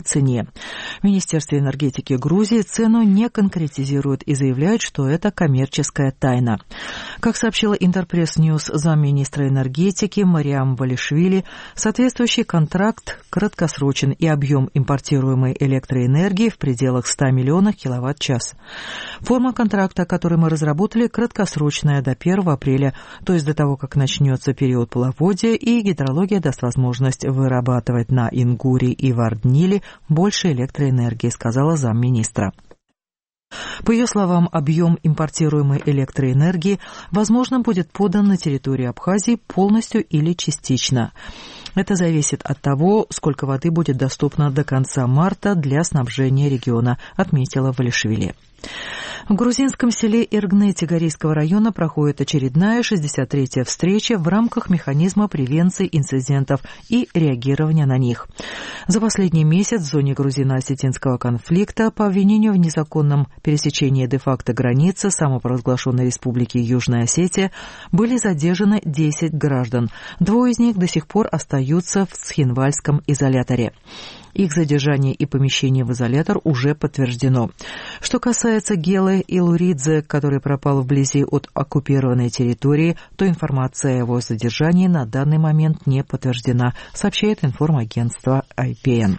цене. В Министерстве энергетики Грузии цену не конкретизируют и заявляют, что это коммерческая тайна. Как сообщила Интерпресс Ньюс замминистра энергетики Мариам Валишвили, соответствующий контракт краткосрочен и объем импортируемой электроэнергии в пределах 100 миллионов киловатт-час. Форма контракта, который мы разработали, краткосрочная до 1 апреля, то есть до того, как начнется период половодья, и гидрология даст возможность вырабатывать на Ингуре и Вардниле больше электроэнергии, сказала замминистра. По ее словам, объем импортируемой электроэнергии, возможно, будет подан на территорию Абхазии полностью или частично. Это зависит от того, сколько воды будет доступно до конца марта для снабжения региона, отметила Валишвили. В грузинском селе Иргне Тигарийского района проходит очередная 63-я встреча в рамках механизма превенции инцидентов и реагирования на них. За последний месяц в зоне грузино-осетинского конфликта по обвинению в незаконном пересечении де-факто границы самопровозглашенной республики Южная Осетия были задержаны 10 граждан. 2 из них до сих пор остаются в Цхинвальском изоляторе. Их задержание и помещение в изолятор уже подтверждено. Что касается Гелы Илуридзе, который пропал вблизи от оккупированной территории, то информация о его задержании на данный момент не подтверждена, сообщает информагентство IPN.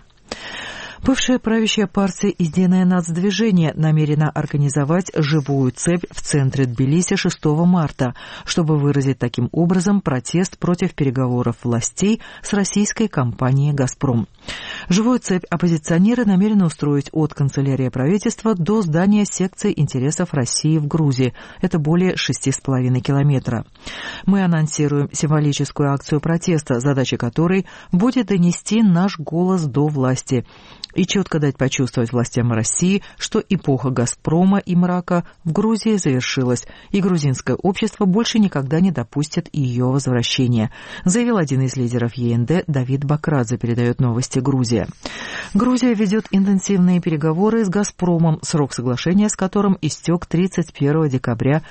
Бывшая правящая партия «Единое нацдвижение» намерена организовать живую цепь в центре Тбилиси 6 марта, чтобы выразить таким образом протест против переговоров властей с российской компанией «Газпром». Живую цепь оппозиционеры намерены устроить от канцелярии правительства до здания секции интересов России в Грузии. Это более 6,5 километра. Мы анонсируем символическую акцию протеста, задача которой будет донести наш голос до власти и четко дать почувствовать властям России, что эпоха «Газпрома» и мрака в Грузии завершилась, и грузинское общество больше никогда не допустит ее возвращения, заявил один из лидеров ЕНД Давид Бакрадзе, передает новости Грузия. Грузия ведет интенсивные переговоры с «Газпромом», срок соглашения с которым истек 31 декабря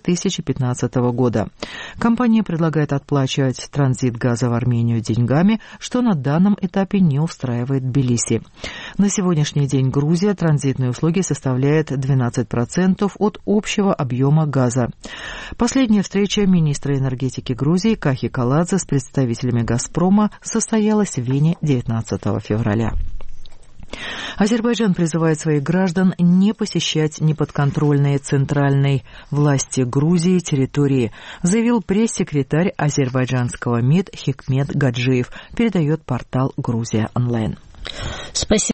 2015 года. Компания предлагает отплачивать транзит газа в Армению деньгами, что на данном этапе не устраивает Тбилиси. На сегодняшний день Грузия транзитные услуги составляет 12% от общего объема газа. Последняя встреча министра энергетики Грузии Кахи Каладзе с представителями «Газпрома» состоялась в Вене 19 февраля. Азербайджан призывает своих граждан не посещать неподконтрольные центральной власти Грузии территории, заявил пресс-секретарь азербайджанского МИД Хикмет Гаджиев, передает портал «Грузия онлайн». Спасибо.